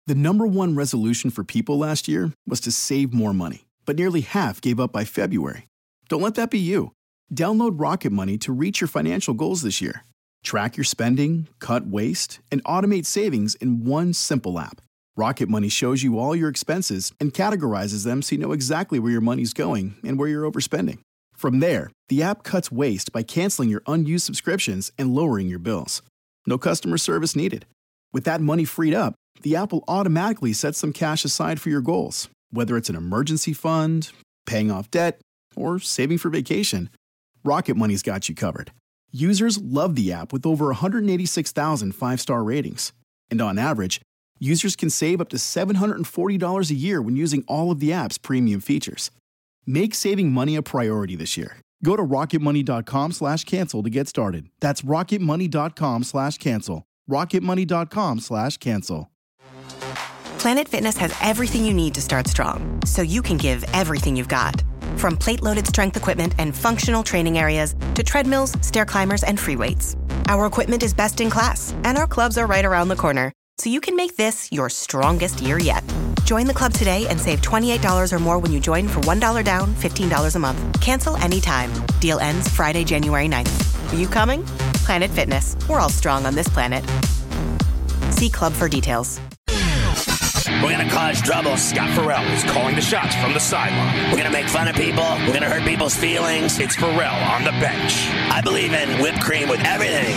The number one resolution for people last year was to save more money, but nearly half gave up by February. Don't let that be you. Download Rocket Money to reach your financial goals this year. Track your spending, cut waste, and automate savings in one simple app. Rocket Money shows you all your expenses and categorizes them so you know exactly where your money's going and where you're overspending. From there, the app cuts waste by canceling your unused subscriptions and lowering your bills. No customer service needed. With that money freed up, the app will automatically set some cash aside for your goals, whether it's an emergency fund, paying off debt, or saving for vacation. Rocket Money's got you covered. Users love the app with over 186,000 five-star ratings. And on average, users can save up to $740 a year when using all of the app's premium features. Make saving money a priority this year. Go to rocketmoney.com/cancel to get started. That's rocketmoney.com/cancel. rocketmoney.com/cancel. Planet Fitness has everything you need to start strong, so you can give everything you've got. From plate-loaded strength equipment and functional training areas to treadmills, stair climbers, and free weights. Our equipment is best in class, and our clubs are right around the corner, so you can make this your strongest year yet. Join the club today and save $28 or more when you join for $1 down, $15 a month. Cancel anytime. Deal ends Friday, January 9th. Are you coming? Planet Fitness. We're all strong on this planet. See club for details. We're going to cause trouble. Scott Farrell is calling the shots from the sideline. We're going to make fun of people. We're going to hurt people's feelings. It's Farrell on the bench. I believe in whipped cream with everything.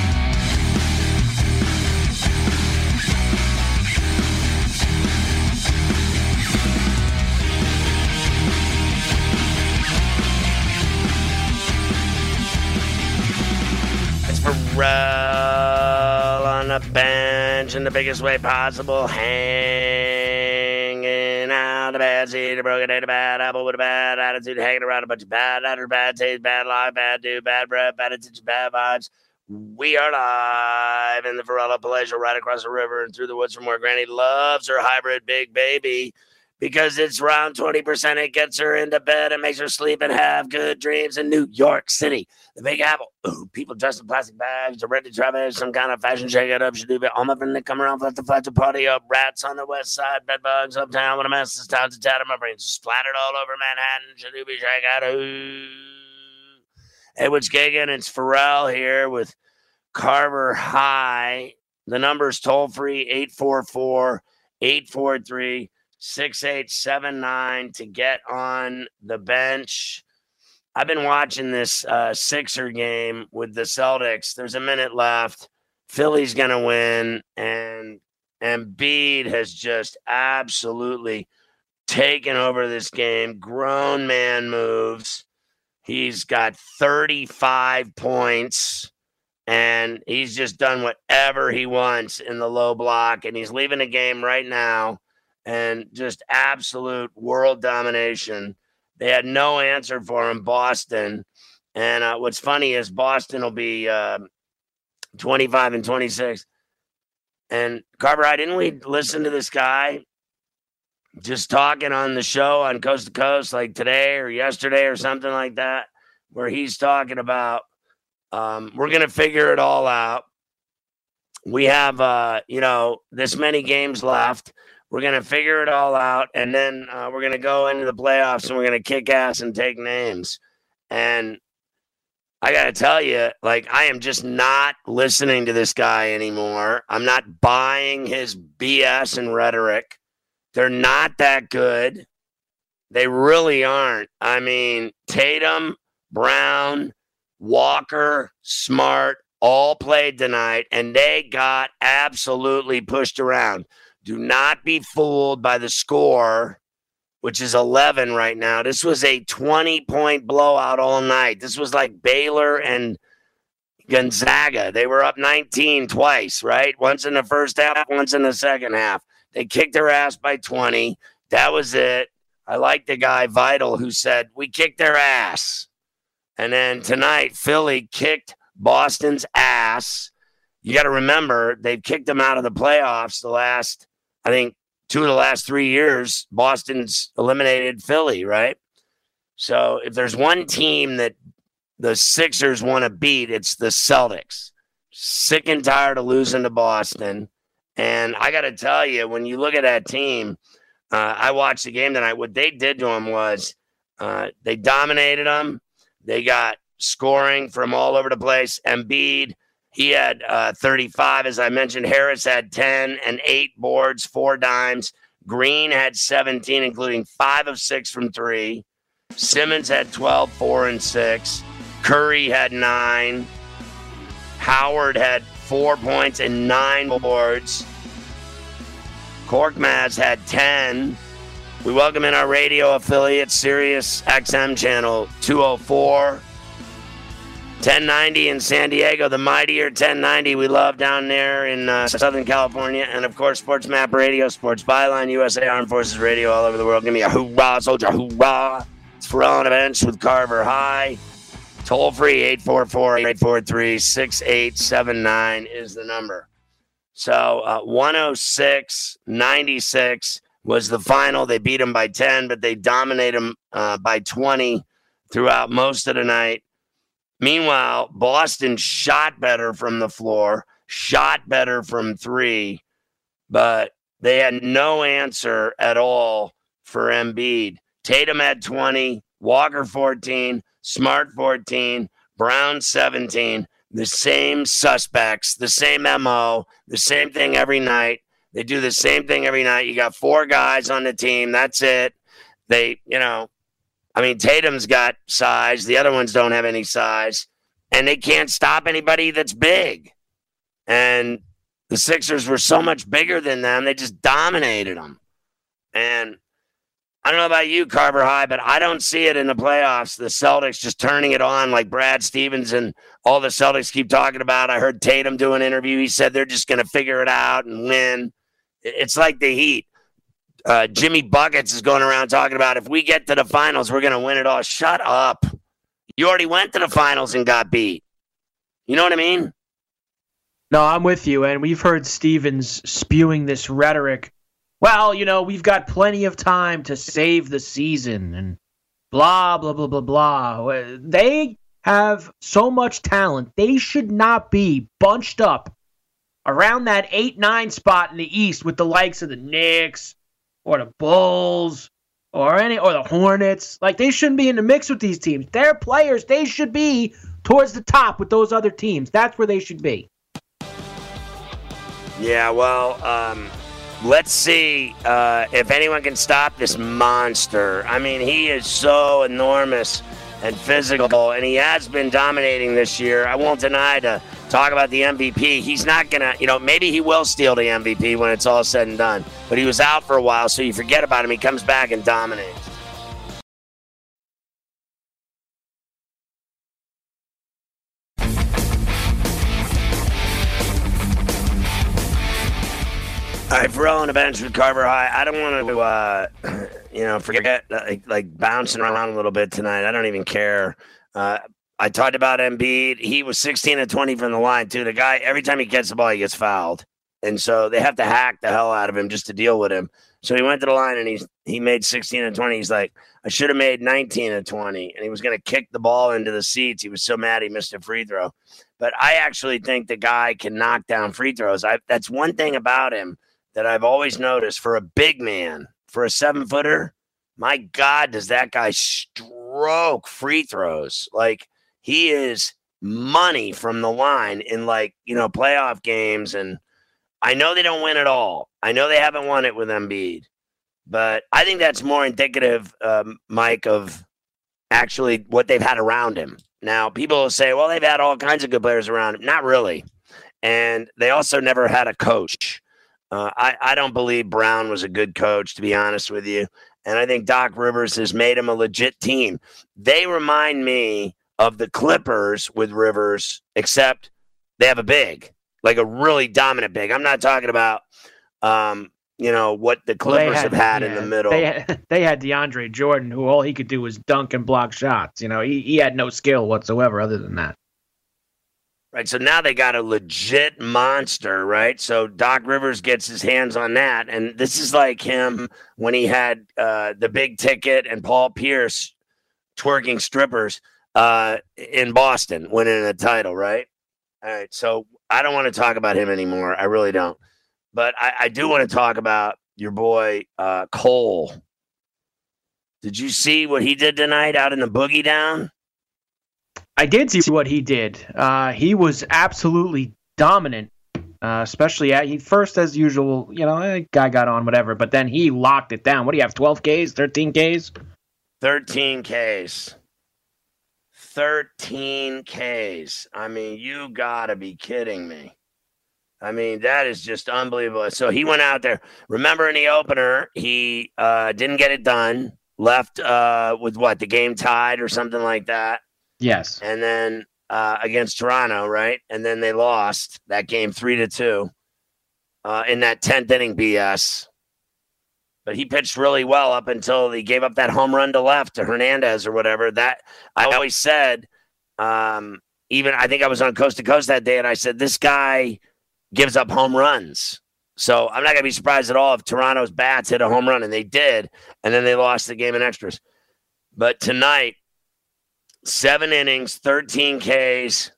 It's Farrell on the bench in the biggest way possible. Hanging out a bad seed, a broken date, a bad apple with a bad attitude, hanging around a bunch of bad attitude, bad taste, bad life, bad dude, bad breath, bad attention, bad vibes. We are live in the Varela Palatial right across the river and through the woods from where Granny loves her hybrid big baby. Because it's around 20%, it gets her into bed and makes her sleep and have good dreams in New York City. The Big Apple. Ooh, people dressed in plastic bags are ready to travel some kind of fashion shake-it-up. Should do all my friends that come around flat to party up. Rats on the west side, bed bugs uptown. When a mess is town's a tatter. My brain's splattered all over Manhattan. Should be shake-out. Ooh. Hey, what's gigging? It's Farrell here with Carver High. The number's toll-free, 844-843-6879 to get on the bench. I've been watching this Sixer game with the Celtics. There's a minute left. Philly's going to win, and Embiid has just absolutely taken over this game. Grown man moves. He's got 35 points, and he's just done whatever he wants in the low block, and he's leaving the game right now. And just absolute world domination. They had no answer for him, Boston. And what's funny is Boston will be 25-26. And Carver, didn't we listen to this guy just talking on the show on Coast to Coast like today or yesterday or something like that, where he's talking about we're going to figure it all out. We have, this many games left. We're going to figure it all out, and then we're going to go into the playoffs, and we're going to kick ass and take names. And I got to tell you, I am just not listening to this guy anymore. I'm not buying his BS and rhetoric. They're not that good. They really aren't. I mean, Tatum, Brown, Walker, Smart, all played tonight, and they got absolutely pushed around. Do not be fooled by the score, which is 11 right now. This was a 20-point blowout all night. This was like Baylor and Gonzaga. They were up 19 twice, right? Once in the first half, once in the second half. They kicked their ass by 20. That was it. I like the guy, Vital, who said, we kicked their ass. And then tonight, Philly kicked Boston's ass. You got to remember, they've kicked them out of the playoffs the last, I think, 2 of the last 3 years. Boston's eliminated Philly, right? So if there's one team that the Sixers want to beat, it's the Celtics. Sick and tired of losing to Boston. And I got to tell you, when you look at that team, I watched the game tonight. What they did to them was they dominated them. They got scoring from all over the place. Embiid, he had 35, as I mentioned. Harris had 10 and 8 boards, 4 dimes. Green had 17, including 5 of 6 from 3. Simmons had 12, 4 and 6. Curry had 9. Howard had 4 points and 9 boards. Korkmaz had 10. We welcome in our radio affiliate, Sirius XM channel 204. 1090 in San Diego, the mightier 1090 we love down there in Southern California. And, of course, Sports Map Radio, Sports Byline, USA Armed Forces Radio all over the world. Give me a hoorah, soldier, hoorah. It's Ferrall on a Bench with Carver High. Toll free, 844-843-6879 is the number. So 106-96 was the final. They beat them by 10, but they dominated them by 20 throughout most of the night. Meanwhile, Boston shot better from the floor, shot better from 3, but they had no answer at all for Embiid. Tatum had 20, Walker 14, Smart 14, Brown 17. The same suspects, the same MO, the same thing every night. They do the same thing every night. You got 4 guys on the team. That's it. Tatum's got size. The other ones don't have any size. And they can't stop anybody that's big. And the Sixers were so much bigger than them. They just dominated them. And I don't know about you, Carver High, but I don't see it in the playoffs. The Celtics just turning it on like Brad Stevens and all the Celtics keep talking about. I heard Tatum do an interview. He said they're just going to figure it out and win. It's like the Heat. Jimmy Buckets is going around talking about if we get to the finals, we're going to win it all. Shut up. You already went to the finals and got beat. You know what I mean? No, I'm with you. And we've heard Stevens spewing this rhetoric. Well, we've got plenty of time to save the season and blah, blah, blah, blah, blah. They have so much talent. They should not be bunched up around that 8-9 spot in the East with the likes of the Knicks or the Bulls or the Hornets. Like, they shouldn't be in the mix with these teams. They're players. They should be towards the top with those other teams. That's where they should be. Yeah, well, let's see if anyone can stop this monster. I mean, he is so enormous and physical, and he has been dominating this year. I won't deny to talk about the MVP. He's not going to, maybe he will steal the MVP when it's all said and done. But he was out for a while, so you forget about him. He comes back and dominates. All right, Ferrall on the Bench with Carver High. I don't want to, forget, like bouncing around a little bit tonight. I don't even care. I talked about Embiid. He was 16 of 20 from the line, too. The guy, every time he gets the ball, he gets fouled. And so they have to hack the hell out of him just to deal with him. So he went to the line, and he made 16 of 20. He's like, I should have made 19 of 20. And he was going to kick the ball into the seats. He was so mad he missed a free throw. But I actually think the guy can knock down free throws. That's one thing about him that I've always noticed for a big man, for a 7-footer, my God, does that guy stroke free throws. Like, he is money from the line in, playoff games. And I know they don't win it all. I know they haven't won it with Embiid. But I think that's more indicative, Mike, of actually what they've had around him. Now, people will say, well, they've had all kinds of good players around him. Not really. And they also never had a coach. I don't believe Brown was a good coach, to be honest with you. And I think Doc Rivers has made him a legit team. They remind me of the Clippers with Rivers, except they have a big, like a really dominant big. I'm not talking about, what the Clippers have had in the middle. They had DeAndre Jordan, who all he could do was dunk and block shots. He had no skill whatsoever other than that. Right, so now they got a legit monster, right? So Doc Rivers gets his hands on that, and this is like him when he had the big ticket and Paul Pierce twerking strippers in Boston, winning a title, right? All right, so I don't want to talk about him anymore. I really don't. But I do want to talk about your boy Cole. Did you see what he did tonight out in the Boogie Down? I did see what he did. He was absolutely dominant, especially he first, as usual, guy got on, whatever, but then he locked it down. What do you have, 12 Ks, 13 Ks? 13 Ks. 13 Ks. I mean, you got to be kidding me. I mean, that is just unbelievable. So he went out there. Remember in the opener, he didn't get it done. Left with what? The game tied or something like that. Yes. And then against Toronto, right? And then they lost that game 3-2 in that 10th inning BS. But he pitched really well up until he gave up that home run to left to Hernandez or whatever. That I always said, even I think I was on Coast to Coast that day, and I said, this guy gives up home runs. So I'm not going to be surprised at all if Toronto's bats hit a home run, and they did, and then they lost the game in extras. But tonight, 7 innings, 13 Ks.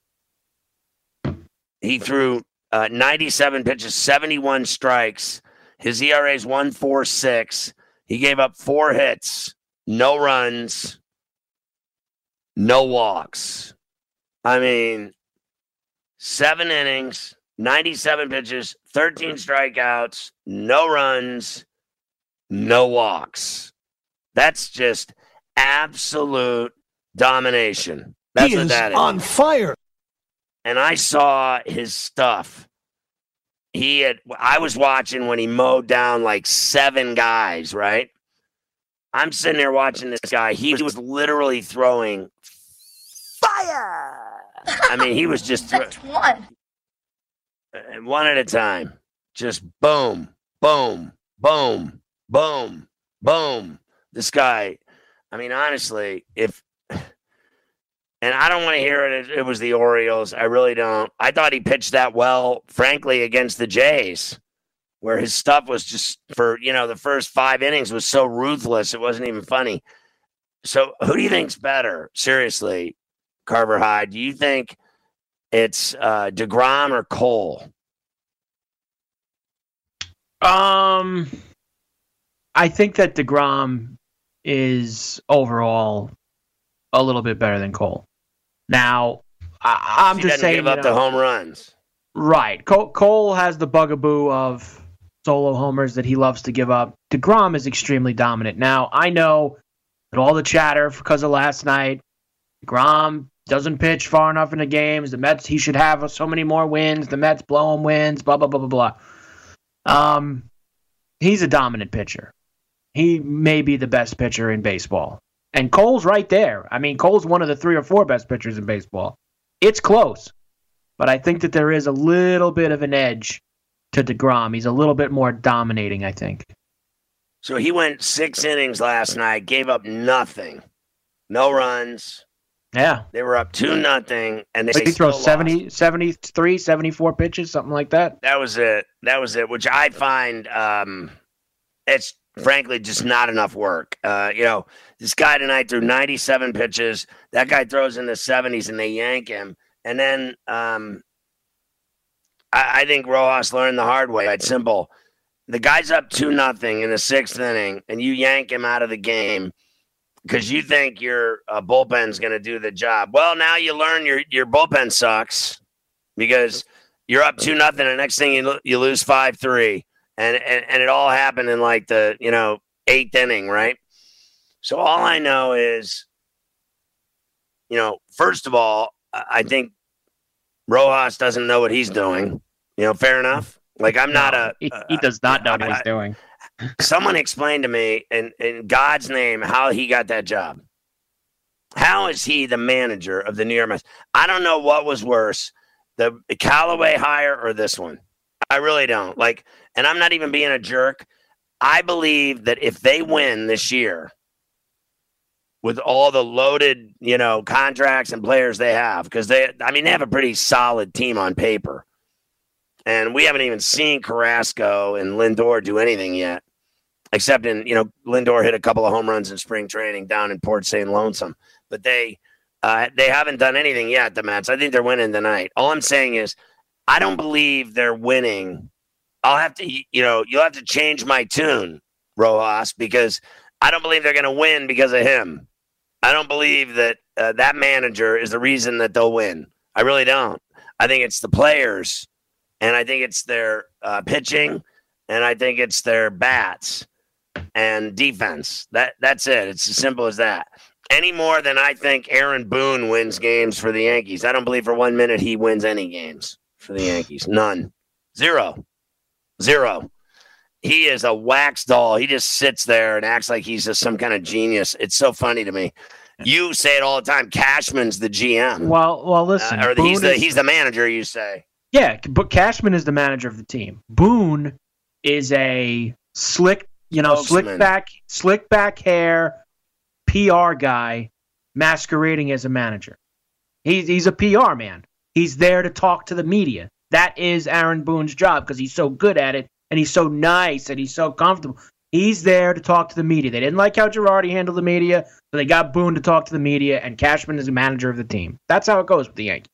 He threw 97 pitches, 71 strikes. His ERA is 1.46. He gave up 4 hits, no runs, no walks. I mean, 7 innings, 97 pitches, 13 strikeouts, no runs, no walks. That's just absolute domination. That's what that is. On fire. And I saw his stuff. I was watching when he mowed down like 7 guys, right? I'm sitting there watching this guy. He was literally throwing fire. I mean, he was just one at a time. Just boom, boom, boom, boom, boom. This guy, I mean, honestly, and I don't want to hear it was the Orioles. I really don't. I thought he pitched that well, frankly, against the Jays, where his stuff was just for, the first 5 innings was so ruthless. It wasn't even funny. So who do you think's better? Seriously, Carver Hyde, do you think it's DeGrom or Cole? I think that DeGrom is overall a little bit better than Cole. Now, I'm just saying, give up the home runs. Right. Cole has the bugaboo of solo homers that he loves to give up. DeGrom is extremely dominant. Now, I know that all the chatter because of last night, DeGrom doesn't pitch far enough in the games. The Mets, he should have so many more wins. The Mets blow him wins, blah, blah, blah, blah, blah. He's a dominant pitcher. He may be the best pitcher in baseball. And Cole's right there. I mean, Cole's one of the 3 or 4 best pitchers in baseball. It's close. But I think that there is a little bit of an edge to DeGrom. He's a little bit more dominating, I think. So he went 6 innings last night, gave up nothing. No runs. Yeah. They were up 2-0, and he throw 70, 73, 74 pitches, something like that. That was it, which I find it's frankly just not enough work. This guy tonight threw 97 pitches. That guy throws in the 70s, and they yank him. And then I think Rojas learned the hard way. It's simple. The guy's up 2-0 in the 6th inning, and you yank him out of the game because you think your bullpen's going to do the job. Well, now you learn your bullpen sucks because you're up 2-0. The next thing you lose 5-3, and it all happened in like the 8th inning, right? So all I know is, first of all, I think Rojas doesn't know what he's doing. Fair enough. Like I'm not he does not know what he's doing. Someone explained to me in God's name how he got that job. How is he the manager of the New York Mets? I don't know what was worse, the Callaway hire or this one. I really don't. And I'm not even being a jerk. I believe that if they win this year with all the loaded, contracts and players they have, because they have a pretty solid team on paper. And we haven't even seen Carrasco and Lindor do anything yet, except Lindor hit a couple of home runs in spring training down in Port St. Lonesome. But they haven't done anything yet, the Mets. I think they're winning tonight. All I'm saying is I don't believe they're winning I'll have to, you'll have to change my tune, Rojas, because I don't believe they're going to win because of him. I don't believe that that manager is the reason that they'll win. I really don't. I think it's the players, and I think it's their pitching, and I think it's their bats and defense. That's it. It's as simple as that. Any more than I think Aaron Boone wins games for the Yankees. I don't believe for 1 minute he wins any games for the Yankees. None. Zero. He is a wax doll. He just sits there and acts like he's just some kind of genius. It's so funny to me. You say it all the time. Cashman's the GM. Well, listen. Or he's the manager, you say. Yeah, but Cashman is the manager of the team. Boone is a slick back hair PR guy masquerading as a manager. He's a PR man. He's there to talk to the media. That is Aaron Boone's job because he's so good at it and he's so nice and he's so comfortable. He's there to talk to the media. They didn't like how Girardi handled the media, so they got Boone to talk to the media, and Cashman is the manager of the team. That's how it goes with the Yankees.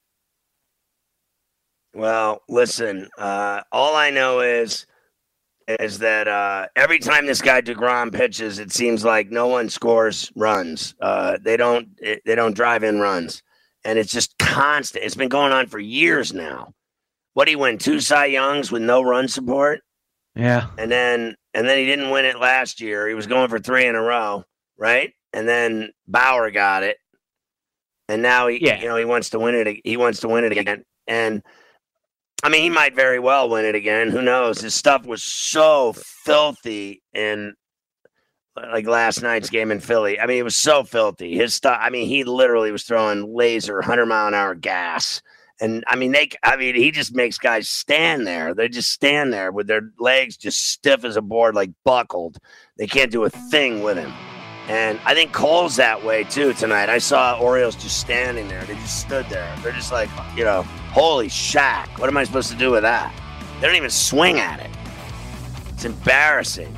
Well, listen, all I know is that every time this guy DeGrom pitches, it seems like no one scores runs. They don't drive in runs, and it's just constant. It's been going on for years now. What did he win? 2 Cy Youngs with no run support? Yeah. And then he didn't win it last year. He was going for 3 in a row, right? And then Bauer got it. And now he wants to win it. He wants to win it again. And I mean, he might very well win it again. Who knows? His stuff was so filthy in like last night's game in Philly. I mean, it was so filthy. His stuff. I mean, he literally was throwing laser 100-mile-an-hour gas. And I mean, he just makes guys stand there. They just stand there with their legs just stiff as a board, like buckled. They can't do a thing with him. And I think Cole's that way too tonight. I saw Orioles just standing there. They just stood there. They're just like, holy shack. What am I supposed to do with that? They don't even swing at it. It's embarrassing.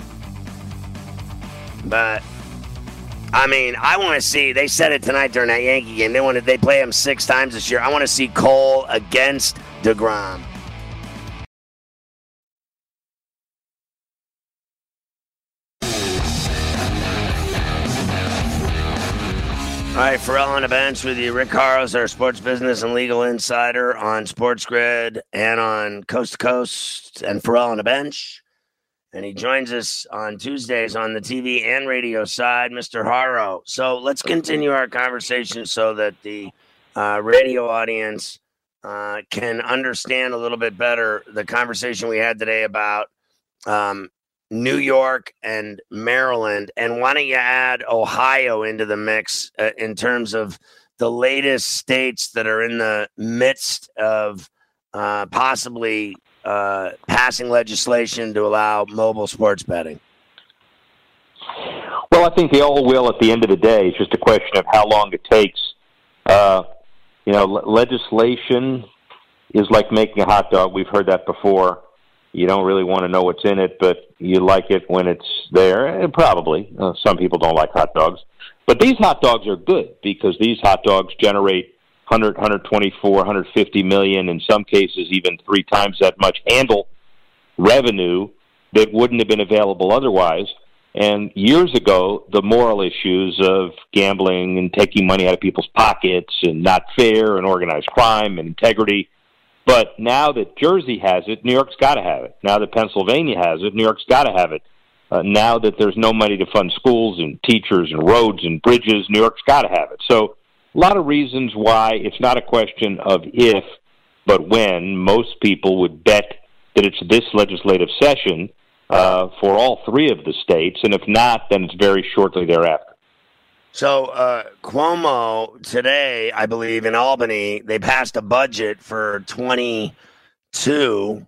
But I mean, I want to see. They said it tonight during that Yankee game. They play him 6 times this year. I want to see Cole against DeGrom. All right, Pharrell on the bench with you. Rick Horrows, our sports business and legal insider on Sports Grid and on Coast to Coast, and Pharrell on the bench. And he joins us on Tuesdays on the TV and radio side, Mr. Horrow. So let's continue our conversation so that the radio audience can understand a little bit better the conversation we had today about New York and Maryland. And why don't you add Ohio into the mix in terms of the latest states that are in the midst of possibly passing legislation to allow mobile sports betting? Well, I think they all will at the end of the day. It's just a question of how long it takes. Legislation is like making a hot dog. We've heard that before. You don't really want to know what's in it, but you like it when it's there. Probably. Some people don't like hot dogs. But these hot dogs are good because these hot dogs generate 100, 124, 150 million, in some cases even 3 times that much handle revenue that wouldn't have been available otherwise. And years ago, the moral issues of gambling and taking money out of people's pockets and not fair and organized crime and integrity. But now that Jersey has it, New York's got to have it. Now that Pennsylvania has it, New York's got to have it. Now that there's no money to fund schools and teachers and roads and bridges, New York's got to have it. So a lot of reasons why it's not a question of if, but when. Most people would bet that it's this legislative session for all 3 of the states, and if not, then it's very shortly thereafter. So Cuomo today, I believe, in Albany, they passed a budget for 2022.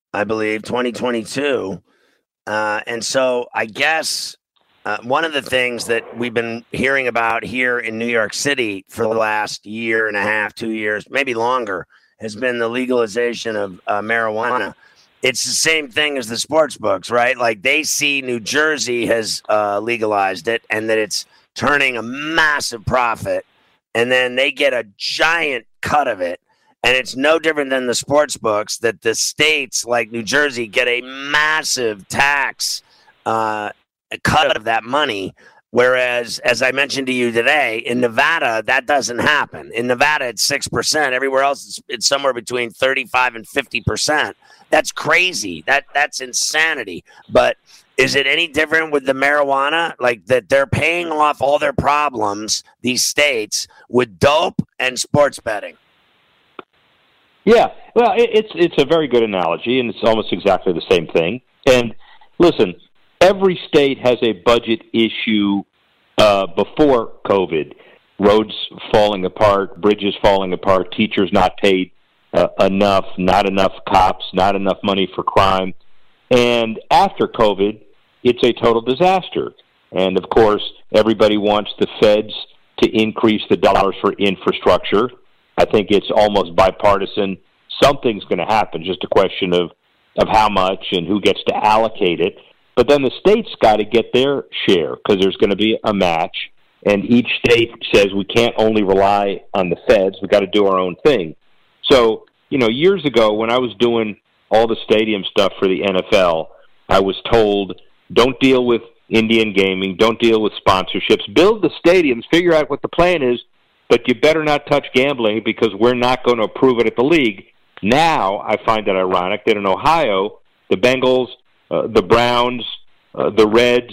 And so I guess one of the things that we've been hearing about here in New York City for the last year and a half, 2 years, maybe longer, has been the legalization of marijuana. It's the same thing as the sports books, right? Like they see New Jersey has legalized it and that it's turning a massive profit, and then they get a giant cut of it. And it's no different than the sports books that the states like New Jersey get a massive tax cut of that money. Whereas, as I mentioned to you today, in Nevada, that doesn't happen. In Nevada, it's 6%. Everywhere else, it's somewhere between 35 and 50%. That's crazy. That's insanity. But is it any different with the marijuana? Like that they're paying off all their problems, these states, with dope and sports betting? Yeah, well, it's a very good analogy, and it's almost exactly the same thing. And listen, every state has a budget issue before COVID. Roads falling apart, bridges falling apart, teachers not paid enough, not enough cops, not enough money for crime. And after COVID, it's a total disaster. And, of course, everybody wants the feds to increase the dollars for infrastructure. I think it's almost bipartisan. Something's going to happen, just a question of how much and who gets to allocate it. But then the states got to get their share because there's going to be a match. And each state says we can't only rely on the feds. We've got to do our own thing. So, years ago when I was doing all the stadium stuff for the NFL, I was told, don't deal with Indian gaming, don't deal with sponsorships, build the stadiums, figure out what the plan is, but you better not touch gambling because we're not going to approve it at the league. Now, I find it ironic that in Ohio, the Bengals, the Browns, the Reds,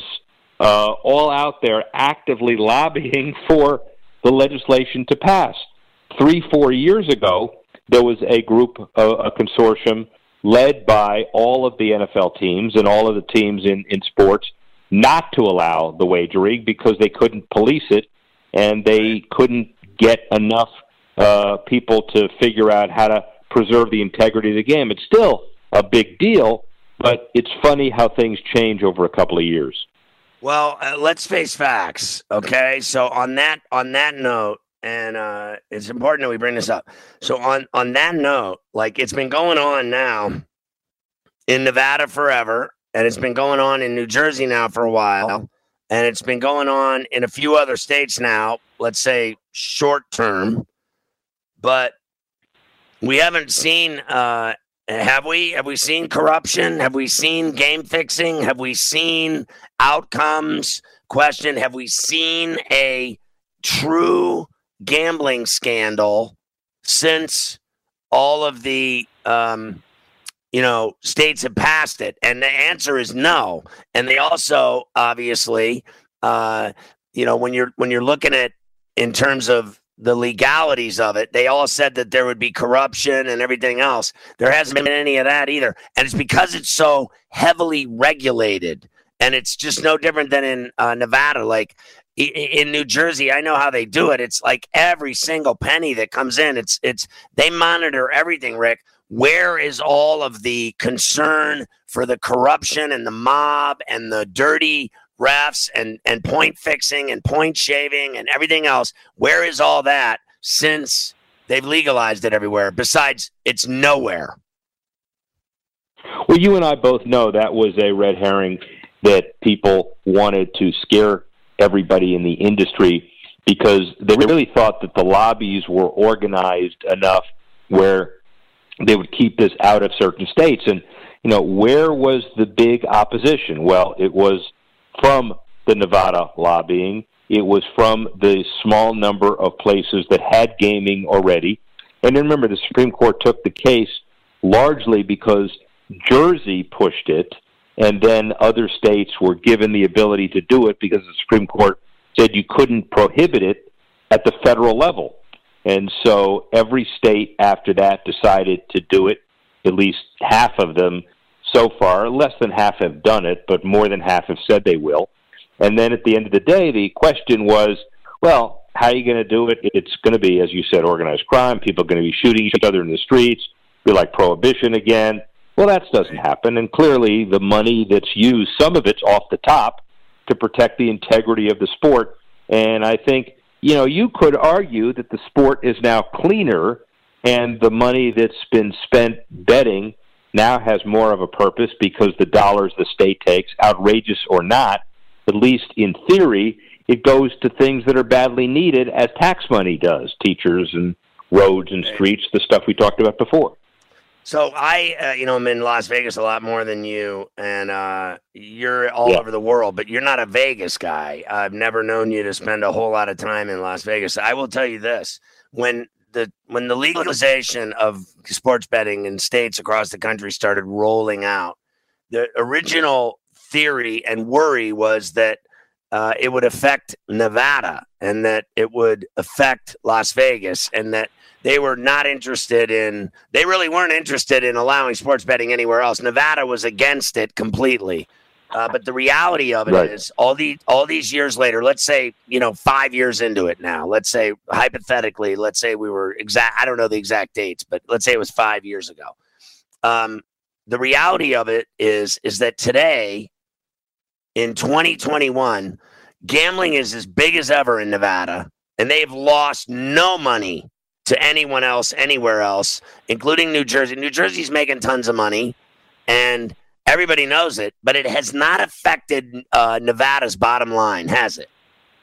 all out there actively lobbying for the legislation to pass. 3-4 years ago, there was a group, a consortium, led by all of the NFL teams and all of the teams in sports not to allow the wagering because they couldn't police it and they couldn't get enough people to figure out how to preserve the integrity of the game. It's still a big deal, but it's funny how things change over a couple of years. Well, let's face facts, okay? So on that note, and it's important that we bring this up. So on that note, like it's been going on now in Nevada forever, and it's been going on in New Jersey now for a while, and it's been going on in a few other states now, let's say short term, but we haven't seen, have we seen corruption? Have we seen game fixing? Have we seen outcomes? Question, have we seen a true gambling scandal since all of the states have passed it? And the answer is no. And they also obviously when you're looking at in terms of the legalities of it, they all said that there would be corruption and everything else. There hasn't been any of that either. And it's because it's so heavily regulated. And it's just no different than in Nevada. Like in New Jersey, I know how they do it. It's like every single penny that comes in, it's they monitor everything, Rick. Where is all of the concern for the corruption and the mob and the dirty refs and point fixing and point shaving and everything else? Where is all that since they've legalized it everywhere? Besides, it's nowhere. Well, you and I both know that was a red herring that people wanted to scare everybody in the industry because they really thought that the lobbies were organized enough where they would keep this out of certain states. And, where was the big opposition? Well, it was from the Nevada lobbying. It was from the small number of places that had gaming already. And remember, the Supreme Court took the case largely because Jersey pushed it, and then other states were given the ability to do it because the Supreme Court said you couldn't prohibit it at the federal level. And so every state after that decided to do it, at least half of them so far. Less than half have done it, but more than half have said they will. And then at the end of the day, the question was, well, how are you going to do it? It's going to be, as you said, organized crime. People are going to be shooting each other in the streets. Be like prohibition again. Well, that doesn't happen. And clearly the money that's used, some of it's off the top to protect the integrity of the sport. And I think, you could argue that the sport is now cleaner and the money that's been spent betting now has more of a purpose because the dollars the state takes, outrageous or not, at least in theory, it goes to things that are badly needed as tax money does, teachers and roads and streets, the stuff we talked about before. So I'm in Las Vegas a lot more than you, and you're all over the world, but you're not a Vegas guy. I've never known you to spend a whole lot of time in Las Vegas. I will tell you this: when the legalization of sports betting in states across the country started rolling out, the original theory and worry was that it would affect Nevada and that it would affect Las Vegas, and that they were not interested in, they really weren't interested in allowing sports betting anywhere else. Nevada was against it completely. But the reality of it is all these years later, let's say, 5 years into it now, let's say hypothetically, let's say we were I don't know the exact dates, but let's say it was 5 years ago. The reality of it is that today in 2021, gambling is as big as ever in Nevada, and they've lost no money to anyone else, anywhere else, including New Jersey. New Jersey's making tons of money, and everybody knows it, but it has not affected Nevada's bottom line, has it?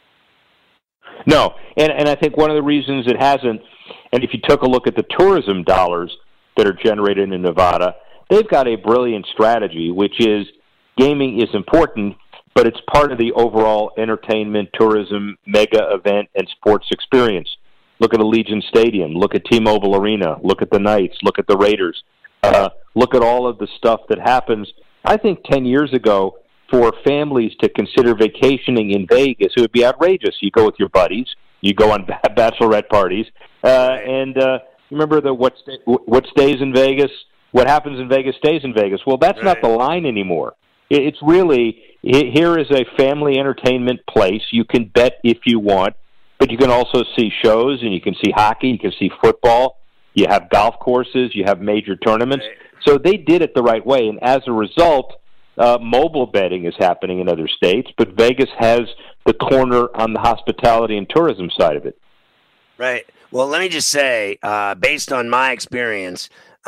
No, and I think one of the reasons it hasn't, and if you took a look at the tourism dollars that are generated in Nevada, they've got a brilliant strategy, which is gaming is important, but it's part of the overall entertainment, tourism, mega event, and sports experience. Look at Allegiant Stadium. Look at T-Mobile Arena. Look at the Knights. Look at the Raiders. Look at all of the stuff that happens. I think 10 years ago, for families to consider vacationing in Vegas, it would be outrageous. You go with your buddies. You go on bachelorette parties. And remember what stays in Vegas? What happens in Vegas stays in Vegas. Well, that's not the line anymore. It's really, here is a family entertainment place. You can bet if you want. But you can also see shows, and you can see hockey, you can see football, you have golf courses, you have major tournaments. So they did it the right way, and as a result, mobile betting is happening in other states, but Vegas has the corner on the hospitality and tourism side of it. Right. Well, let me just say, based on my experience,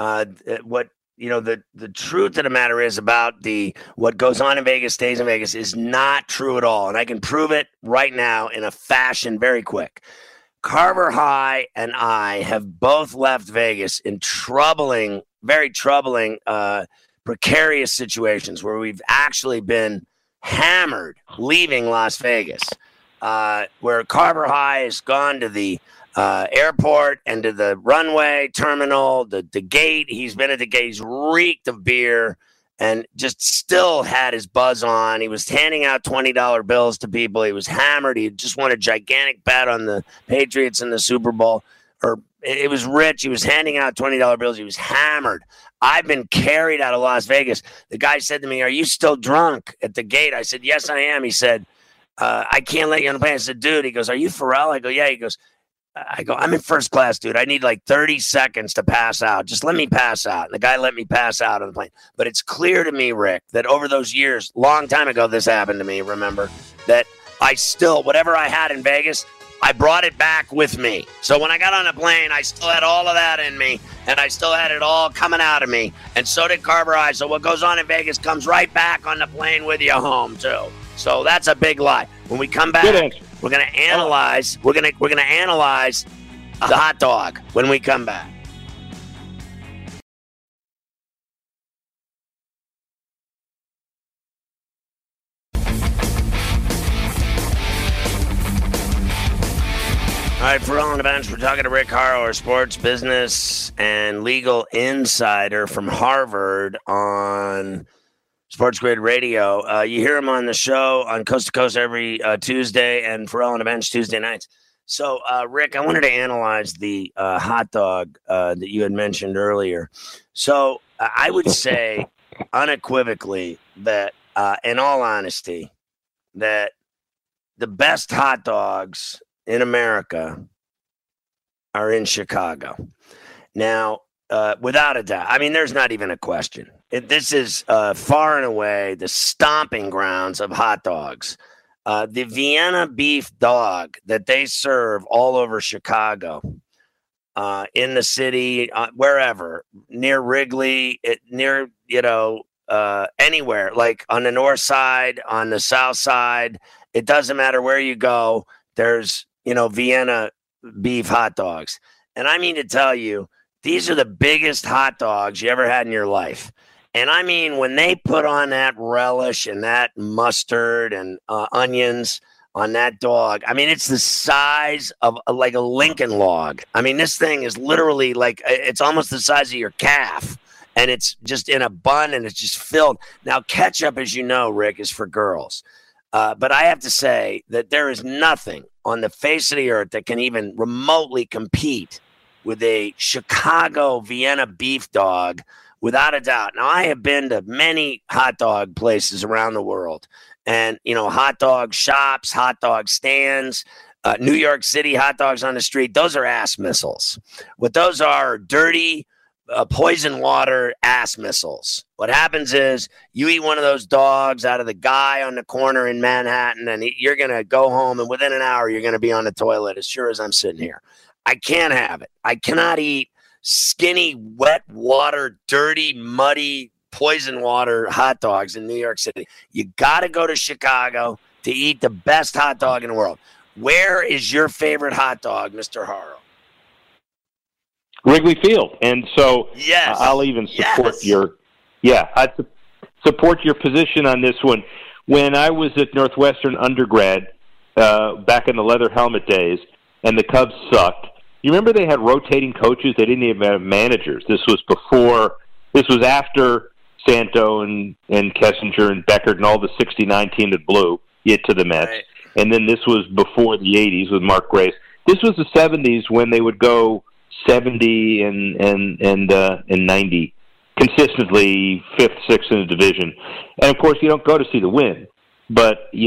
the truth of the matter is about what goes on in Vegas stays in Vegas is not true at all. And I can prove it right now in a fashion very quick. Carver High and I have both left Vegas in very troubling, precarious situations where we've actually been hammered leaving Las Vegas, where Carver High has gone to the airport and to the runway terminal, the gate. He's been at the gate. He's reeked of beer and just still had his buzz on. He was handing out $20 bills to people. He was hammered. He just won a gigantic bet on the Patriots in the Super Bowl. It was rich. He was handing out $20 bills. He was hammered. I've been carried out of Las Vegas. The guy said to me, "Are you still drunk?" at the gate. I said, "Yes, I am." He said, "I can't let you on the plane." I said, "Dude," he goes, "Are you Pharrell?" I go, "Yeah." He goes, "I'm in first class, dude. I need like 30 seconds to pass out. Just let me pass out." And the guy let me pass out on the plane. But it's clear to me, Rick, that over those years, long time ago, this happened to me, remember, that I still, whatever I had in Vegas, I brought it back with me. So when I got on a plane, I still had all of that in me, and I still had it all coming out of me. And so did Carver High. So what goes on in Vegas comes right back on the plane with you home, too. So that's a big lie. When we come back, we're going to analyze. We're going to analyze the hot dog when we come back. All right, for All on the Bench, we're talking to Rick Horrow, sports business and legal insider from Harvard on Sports Grid Radio. You hear him on the show on Coast to Coast every Tuesday, and for All on the Bench Tuesday nights. So, Rick, I wanted to analyze the hot dog that you had mentioned earlier. So, I would say unequivocally that, in all honesty, that the best hot dogs in America are in Chicago. Now, without a doubt, I mean, there's not even a question. This is far and away the stomping grounds of hot dogs. The Vienna beef dog that they serve all over Chicago, in the city, wherever, near Wrigley, anywhere, like on the north side, on the south side, it doesn't matter where you go, there's, Vienna beef hot dogs. And I mean to tell you, these are the biggest hot dogs you ever had in your life. And I mean, when they put on that relish and that mustard and onions on that dog, I mean, it's the size of like a Lincoln log. I mean, this thing is literally like, it's almost the size of your calf. And it's just in a bun and it's just filled. Now, ketchup, as you know, Rick, is for girls. But I have to say that there is nothing on the face of the earth that can even remotely compete with a Chicago Vienna beef dog, without a doubt. Now, I have been to many hot dog places around the world and, hot dog shops, hot dog stands, New York City hot dogs on the street. Those are ass missiles. What those are dirty, poison water ass missiles. What happens is you eat one of those dogs out of the guy on the corner in Manhattan, and you're going to go home, and within an hour, you're going to be on the toilet as sure as I'm sitting here. I can't have it. I cannot eat skinny, wet water, dirty, muddy, poison water hot dogs in New York City. You got to go to Chicago to eat the best hot dog in the world. Where is your favorite hot dog, Mr. Haro? Wrigley Field. And so yes. I'll even support I support your position on this one. When I was at Northwestern undergrad, back in the leather helmet days, and the Cubs sucked, you remember they had rotating coaches? They didn't even have managers. This was after Santo and Kessinger and Beckert and all the 69 team that blew it to the Mets. Right. And then this was before the 80s with Mark Grace. This was the 70s when they would go 70 and 90 consistently, 5th, 6th in the division. And of course, you don't go to see the win, but you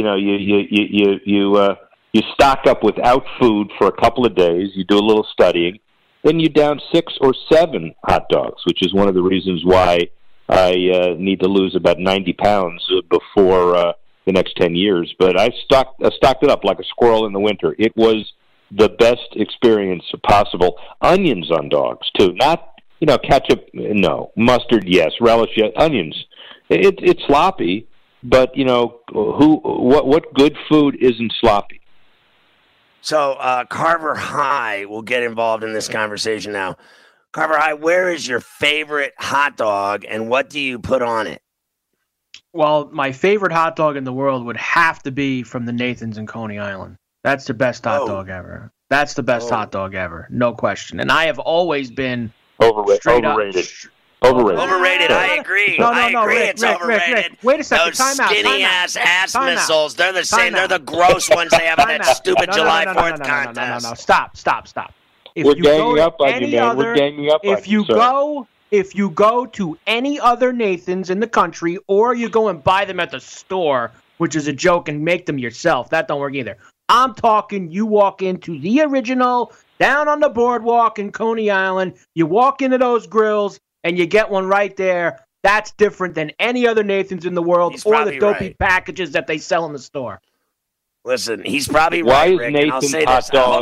stock up without food for a couple of days. You do a little studying, then you down 6 or 7 hot dogs, which is one of the reasons why I need to lose about 90 pounds before the next 10 years. But I stocked it up like a squirrel in the winter. It was the best experience possible. Onions on dogs too, not ketchup. No, mustard. Yes, relish. Yes, onions. It's sloppy, but what good food isn't sloppy? So Carver High will get involved in this conversation now. Carver High, where is your favorite hot dog and what do you put on it? Well, my favorite hot dog in the world would have to be from the Nathan's in Coney Island. That's the best hot dog ever. That's the best hot dog ever. No question. And I have always been overrated. Overrated. I agree. I agree. It's overrated. Rick. Wait a second. Those skinny ass missiles. They're the same. They're the gross ones they have in that stupid July 4th contest. No. Stop. We're ganging up on you, man. We're ganging up on you. If you go to any other Nathan's in the country, or you go and buy them at the store, which is a joke, and make them yourself, that don't work either. I'm talking you walk into the original, down on the boardwalk in Coney Island, you walk into those grills, and you get one right there. That's different than any other Nathan's in the world or the dopey packages that they sell in the store. Listen, he's probably right, Rick. And I'll say this. Hold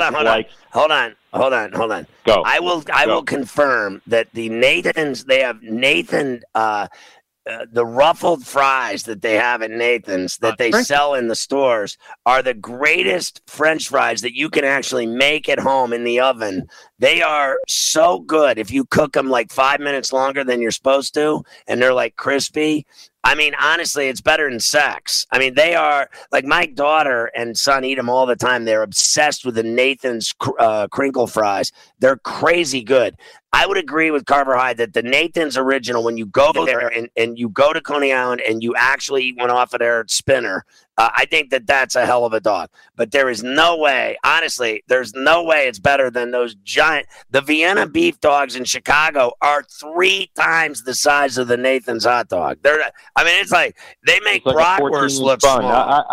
on. Go. I will confirm that the Nathan's, they have Nathan, the ruffled fries that they have at Nathan's that they sell in the stores are the greatest French fries that you can actually make at home in the oven. They are so good if you cook them like 5 minutes longer than you're supposed to, and they're like crispy. I mean, honestly, it's better than sex. I mean, they are like my daughter and son eat them all the time. They're obsessed with the Nathan's crinkle fries. They're crazy good. I would agree with Carver High that the Nathan's original, when you go there and you go to Coney Island and you actually eat one off of their spinner, I think that's a hell of a dog. But there is no way, honestly, there's no way it's better than those giant. The Vienna beef dogs in Chicago are 3 times the size of the Nathan's hot dog. It's like they make bratwurst look small.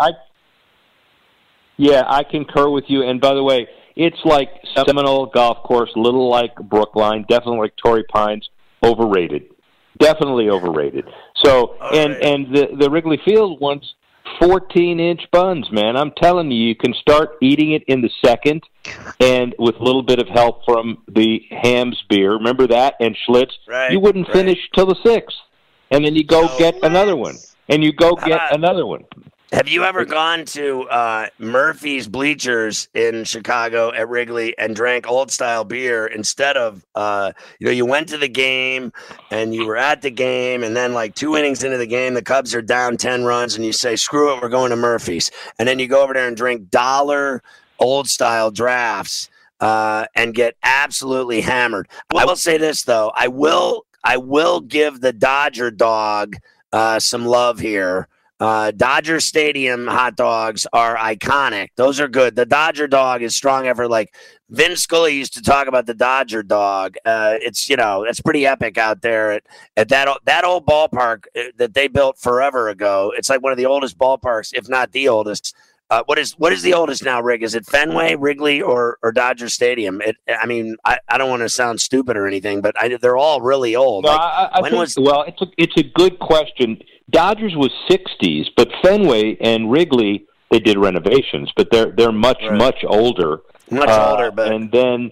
I concur with you. And by the way, it's like Seminole Golf Course, little like Brookline, definitely like Torrey Pines, overrated. Definitely overrated. So, and the Wrigley Field ones, 14-inch buns, man. I'm telling you, you can start eating it in the second, and with a little bit of help from the Hams beer, remember that, and Schlitz, you wouldn't finish till the 6th. And then you go get another one, and you go get another one. Have you ever gone to Murphy's Bleachers in Chicago at Wrigley and drank old style beer instead of, you went to the game and you were at the game, and then like 2 innings into the game, the Cubs are down 10 runs and you say, screw it, we're going to Murphy's. And then you go over there and drink dollar old style drafts and get absolutely hammered. I will say this, though. I will give the Dodger dog some love here. Dodger Stadium hot dogs are iconic. Those are good. The Dodger dog is strong effort. Like Vin Scully used to talk about the Dodger dog. It's pretty epic out there at that old ballpark that they built forever ago. It's like one of the oldest ballparks, if not the oldest. What is the oldest now, Rick? Is it Fenway, Wrigley, or Dodger Stadium? I don't want to sound stupid or anything, but they're all really old. No, it's a good question. Dodgers was 60s, but Fenway and Wrigley, they did renovations, but they're much older. Much older, but and then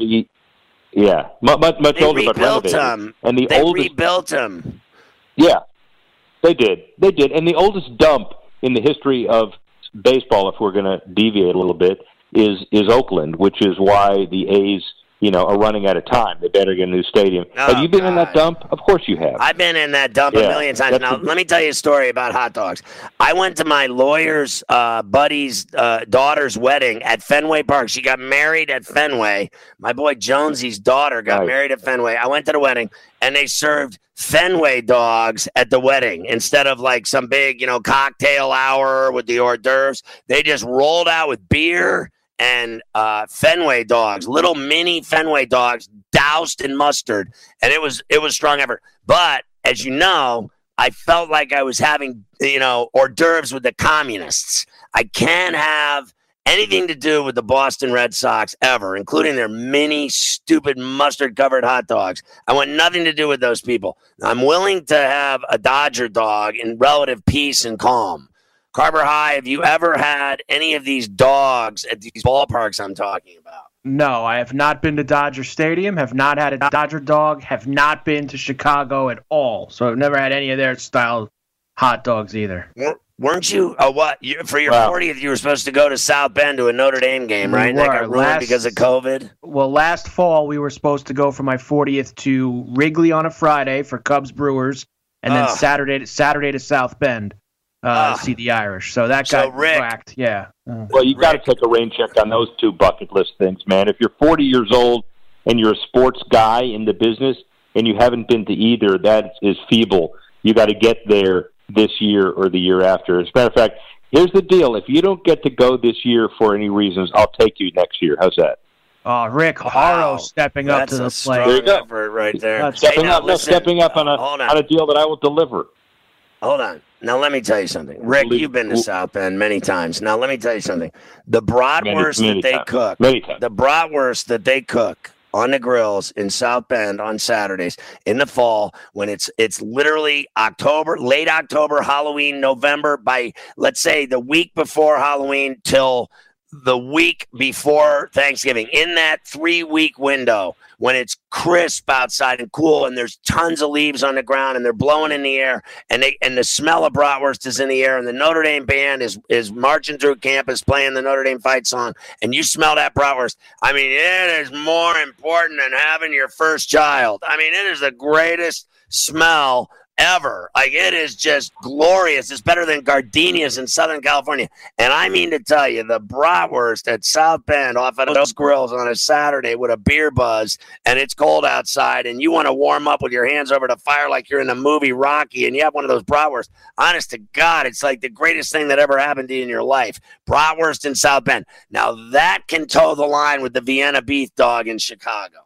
much older, but renovated. And they rebuilt them. Yeah, they did, and the oldest dump in the history of baseball, if we're going to deviate a little bit, is Oakland, which is why the A's, are running out of time. They better get a new stadium. Have you been in that dump? Of course you have. I've been in that dump a million times. Now, let me tell you a story about hot dogs. I went to my lawyer's buddy's daughter's wedding at Fenway Park. She got married at Fenway. My boy Jonesy's daughter got married at Fenway. I went to the wedding, and they served Fenway dogs at the wedding instead of like some big, cocktail hour with the hors d'oeuvres. They just rolled out with beer and Fenway dogs, little mini Fenway dogs doused in mustard, and it was strong effort. But as you know, I felt like I was having hors d'oeuvres with the communists. I can't have anything to do with the Boston Red Sox ever, including their mini stupid mustard covered hot dogs. I want nothing to do with those people. I'm willing to have a Dodger dog in relative peace and calm. Carver High, have you ever had any of these dogs at these ballparks I'm talking about? No, I have not been to Dodger Stadium, have not had a Dodger dog, have not been to Chicago at all. So I've never had any of their style hot dogs either. Weren't you? For your 40th, you were supposed to go to South Bend to a Notre Dame game, right? That got ruined because of COVID? Well, last fall, we were supposed to go for my 40th to Wrigley on a Friday for Cubs Brewers, and then Saturday to South Bend. See the Irish. So that got whacked. Yeah. Well, you got to take a rain check on those two bucket list things, man. If you're 40 years old and you're a sports guy in the business and you haven't been to either, that is feeble. You got to get there this year or the year after. As a matter of fact, here's the deal. If you don't get to go this year for any reasons, I'll take you next year. How's that? Rick Haro stepping up to the plate. There you go. Right there. Stepping up on a deal that I will deliver. Hold on. Now, let me tell you something. Rick, you've been to South Bend many times. Now, let me tell you something. The bratwurst that they cook on the grills in South Bend on Saturdays in the fall when it's literally October, late October, Halloween, November, by, let's say, the week before Halloween till the week before Thanksgiving, in that 3-week window when it's crisp outside and cool and there's tons of leaves on the ground and they're blowing in the air and the smell of bratwurst is in the air and the Notre Dame band is marching through campus playing the Notre Dame fight song and you smell that bratwurst. I mean, it is more important than having your first child. I mean, it is the greatest smell ever. Like, it is just glorious. It's better than gardenias in Southern California. And I mean to tell you, the bratwurst at South Bend off of those grills on a Saturday with a beer buzz and it's cold outside and you want to warm up with your hands over the fire like you're in the movie Rocky and you have one of those bratwurst, honest to God, it's like the greatest thing that ever happened to you in your life. Bratwurst in South Bend. Now that can toe the line with the Vienna beef dog in Chicago.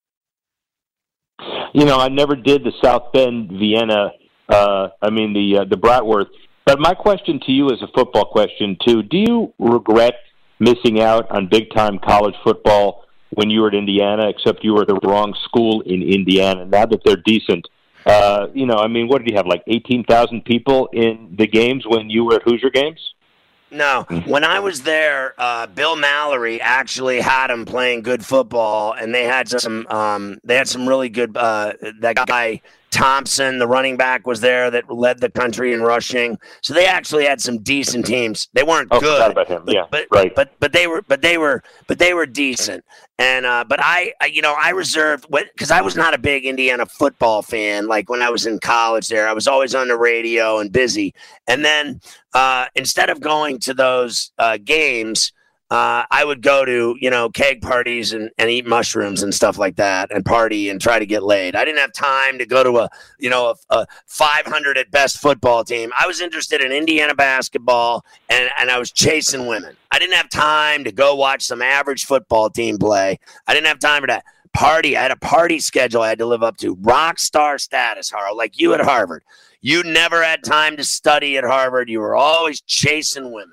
I never did the South Bend Vienna, the bratwurst. But my question to you is a football question, too. Do you regret missing out on big-time college football when you were at Indiana, except you were at the wrong school in Indiana? Now that they're decent, what did you have, like 18,000 people in the games when you were at Hoosier games? No, when I was there, Bill Mallory actually had him playing good football, and they had some really good. That guy Thompson, the running back, was there that led the country in rushing. So they actually had some decent teams. They weren't good. Forgot about him. But they were decent. And but I reserved, because I was not a big Indiana football fan. Like when I was in college there, I was always on the radio and busy. And then instead of going to those games, I would go to, keg parties and eat mushrooms and stuff like that and party and try to get laid. I didn't have time to go to a 500 at best football team. I was interested in Indiana basketball and I was chasing women. I didn't have time to go watch some average football team play. I didn't have time for that. Party. I had a party schedule I had to live up to. Rock star status, Harl, like you at Harvard. You never had time to study at Harvard. You were always chasing women.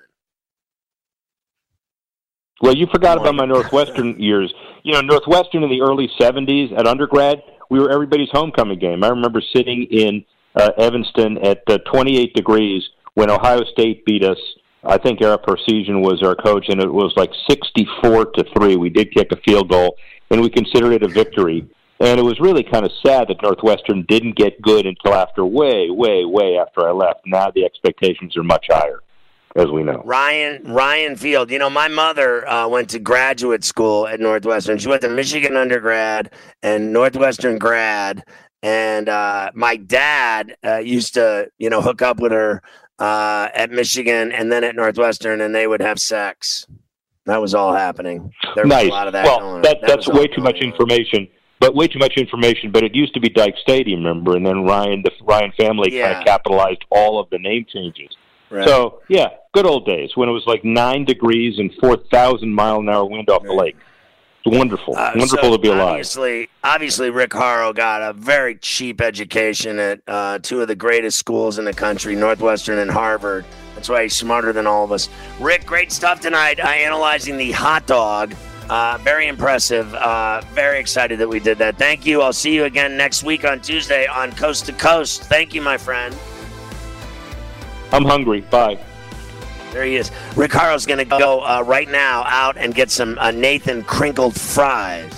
Well, you forgot about my Northwestern years. Northwestern in the early 70s at undergrad, we were everybody's homecoming game. I remember sitting in Evanston at 28 degrees when Ohio State beat us. I think Eric Persesian was our coach, and it was like 64-3. We did kick a field goal, and we considered it a victory. And it was really kind of sad that Northwestern didn't get good until after way after I left. Now the expectations are much higher, as we know. Ryan Field. My mother went to graduate school at Northwestern. She went to Michigan undergrad and Northwestern grad. And my dad used to, hook up with her at Michigan and then at Northwestern, and they would have sex. That was all happening. There was nice. A lot of that well, going on. That's way too much information. But way too much information. But it used to be Dyke Stadium, remember? And then the Ryan family kind of capitalized all of the name changes. Right. So, yeah, good old days when it was like 9 degrees and 4,000-mile-an-hour wind off the lake. It's wonderful. Wonderful to be alive. Obviously, Rick Horrow got a very cheap education at two of the greatest schools in the country, Northwestern and Harvard. That's why he's smarter than all of us. Rick, great stuff tonight. Analyzing the hot dog. Very impressive. Very excited that we did that. Thank you. I'll see you again next week on Tuesday on Coast to Coast. Thank you, my friend. I'm hungry. Bye. There he is. Rick Horrow's going to go right now out and get some Nathan crinkled fries.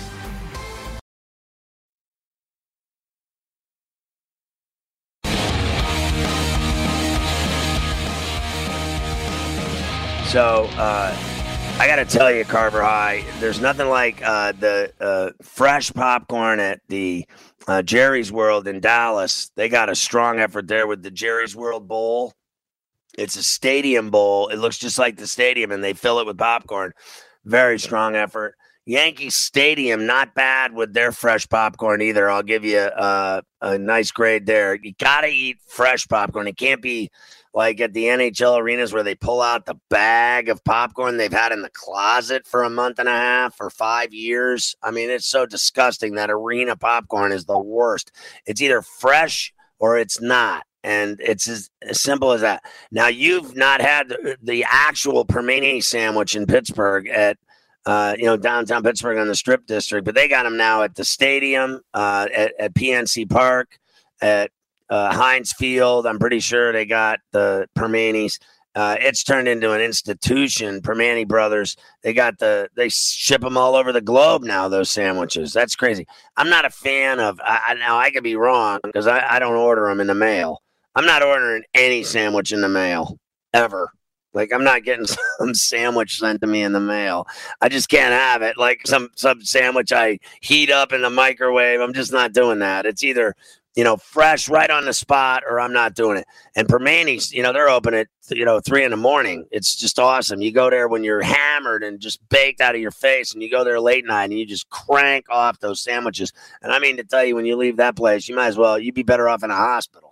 So, I got to tell you, Carver High, there's nothing like the fresh popcorn at the Jerry's World in Dallas. They got a strong effort there with the Jerry's World Bowl. It's a stadium bowl. It looks just like the stadium, and they fill it with popcorn. Very strong effort. Yankee Stadium, not bad with their fresh popcorn either. I'll give you a nice grade there. You got to eat fresh popcorn. It can't be like at the NHL arenas where they pull out the bag of popcorn they've had in the closet for a month and a half or 5 years. I mean, it's so disgusting. That arena popcorn is the worst. It's either fresh or it's not. And it's as simple as that. Now, you've not had the actual Permane sandwich in Pittsburgh at, downtown Pittsburgh on the Strip District, but they got them now at the stadium, at PNC Park, at Heinz Field. I'm pretty sure they got the Permanes. It's turned into an institution. Permane Brothers. They ship them all over the globe now, those sandwiches. That's crazy. I'm not a fan of, now I could be wrong because I don't order them in the mail. I'm not ordering any sandwich in the mail ever. Like, I'm not getting some sandwich sent to me in the mail. I just can't have it. Like some sandwich I heat up in the microwave. I'm just not doing that. It's either, fresh right on the spot, or I'm not doing it. And Permane's, they're open at, 3 a.m. It's just awesome. You go there when you're hammered and just baked out of your face, and you go there late night and you just crank off those sandwiches. And I mean to tell you, when you leave that place, you'd be better off in a hospital.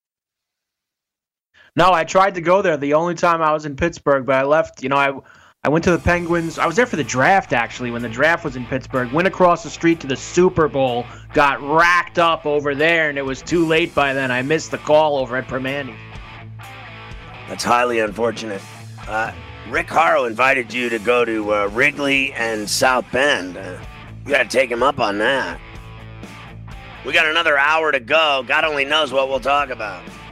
No, I tried to go there the only time I was in Pittsburgh, but I left. I went to the Penguins. I was there for the draft, actually, when the draft was in Pittsburgh. Went across the street to the Super Bowl, got racked up over there, and it was too late by then. I missed the call over at Permane. That's highly unfortunate. Rick Horrow invited you to go to Wrigley and South Bend. You got to take him up on that. We got another hour to go. God only knows what we'll talk about.